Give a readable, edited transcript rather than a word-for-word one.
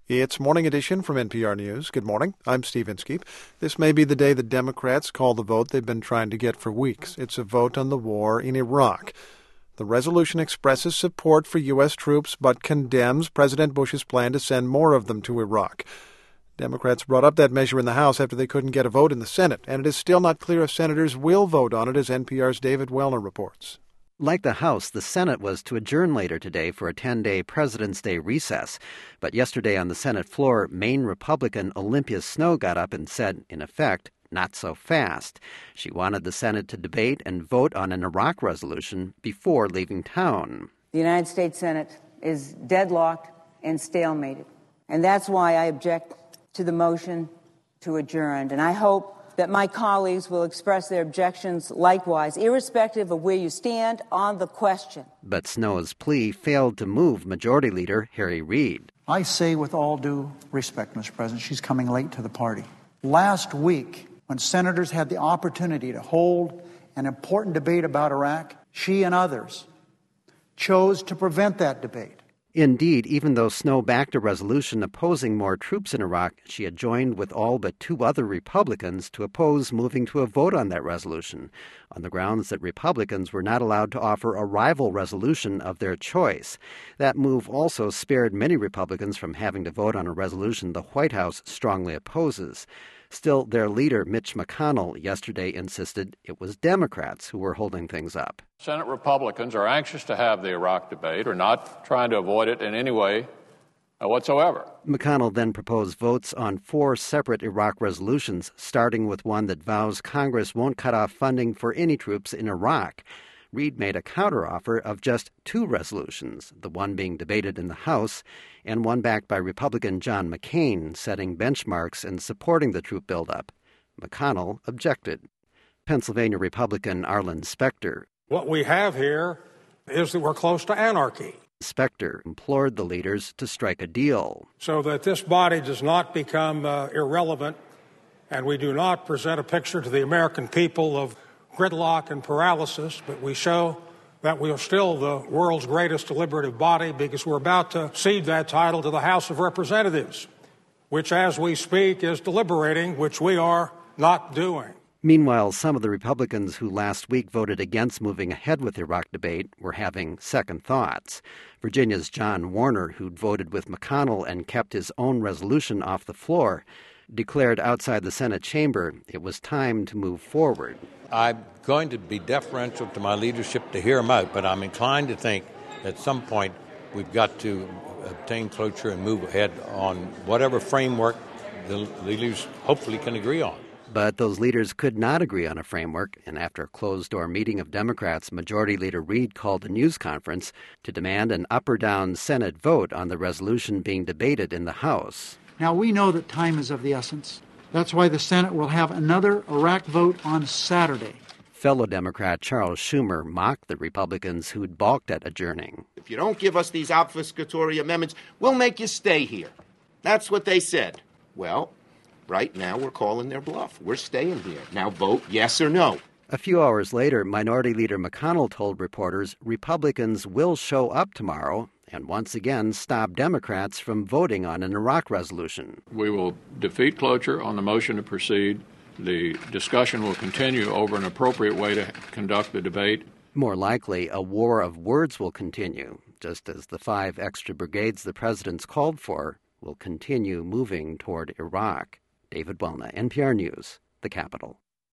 It's Morning Edition from NPR News. Good morning. I'm Steve Inskeep. This may be the day the Democrats call the vote they've been trying to get for weeks. It's a vote on the war in Iraq. The resolution expresses support for U.S. troops but condemns President Bush's plan to send more of them to Iraq. Democrats brought up that measure in the House after they couldn't get a vote in the Senate, and it is still not clear if senators will vote on it, as NPR's David Wellner reports. Like the House, the Senate was to adjourn later today for a 10-day President's Day recess. But yesterday on the Senate floor, Maine Republican Olympia Snowe got up and said, in effect, not so fast. She wanted the Senate to debate and vote on an Iraq resolution before leaving town. The United States Senate is deadlocked and stalemated. And that's why I object to the motion to adjourn. And I hope that my colleagues will express their objections likewise, irrespective of where you stand on the question. But Snowe's plea failed to move Majority Leader Harry Reid. I say with all due respect, Mr. President, she's coming late to the party. Last week, when senators had the opportunity to hold an important debate about Iraq, she and others chose to prevent that debate. Indeed, even though Snowe backed a resolution opposing more troops in Iraq, she had joined with all but two other Republicans to oppose moving to a vote on that resolution, on the grounds that Republicans were not allowed to offer a rival resolution of their choice. That move also spared many Republicans from having to vote on a resolution the White House strongly opposes. Still, their leader, Mitch McConnell, yesterday insisted it was Democrats who were holding things up. Senate Republicans are anxious to have the Iraq debate, are not trying to avoid it in any way whatsoever. McConnell then proposed votes on 4 separate Iraq resolutions, starting with one that vows Congress won't cut off funding for any troops in Iraq. Reid made a counteroffer of just 2 resolutions, the one being debated in the House and one backed by Republican John McCain, setting benchmarks and supporting the troop buildup. McConnell objected. Pennsylvania Republican Arlen Specter. What we have here is that we're close to anarchy. Specter implored the leaders to strike a deal. So that this body does not become irrelevant and we do not present a picture to the American people of gridlock and paralysis, but we show that we are still the world's greatest deliberative body because we're about to cede that title to the House of Representatives, which as we speak is deliberating, which we are not doing. Meanwhile, some of the Republicans who last week voted against moving ahead with the Iraq debate were having second thoughts. Virginia's John Warner, who'd voted with McConnell and kept his own resolution off the floor, declared outside the Senate chamber it was time to move forward. I'm going to be deferential to my leadership to hear them out, but I'm inclined to think at some point we've got to obtain cloture and move ahead on whatever framework the leaders hopefully can agree on. But those leaders could not agree on a framework, and after a closed-door meeting of Democrats, Majority Leader Reid called a news conference to demand an up or down Senate vote on the resolution being debated in the House. Now, we know that time is of the essence. That's why the Senate will have another Iraq vote on Saturday. Fellow Democrat Charles Schumer mocked the Republicans who'd balked at adjourning. If you don't give us these obfuscatory amendments, we'll make you stay here. That's what they said. Well, right now we're calling their bluff. We're staying here. Now vote yes or no. A few hours later, Minority Leader McConnell told reporters Republicans will show up tomorrow and once again stop Democrats from voting on an Iraq resolution. We will defeat cloture on the motion to proceed. The discussion will continue over an appropriate way to conduct the debate. More likely, a war of words will continue, just as the 5 extra brigades the president's called for will continue moving toward Iraq. David Wellner, NPR News, the Capitol.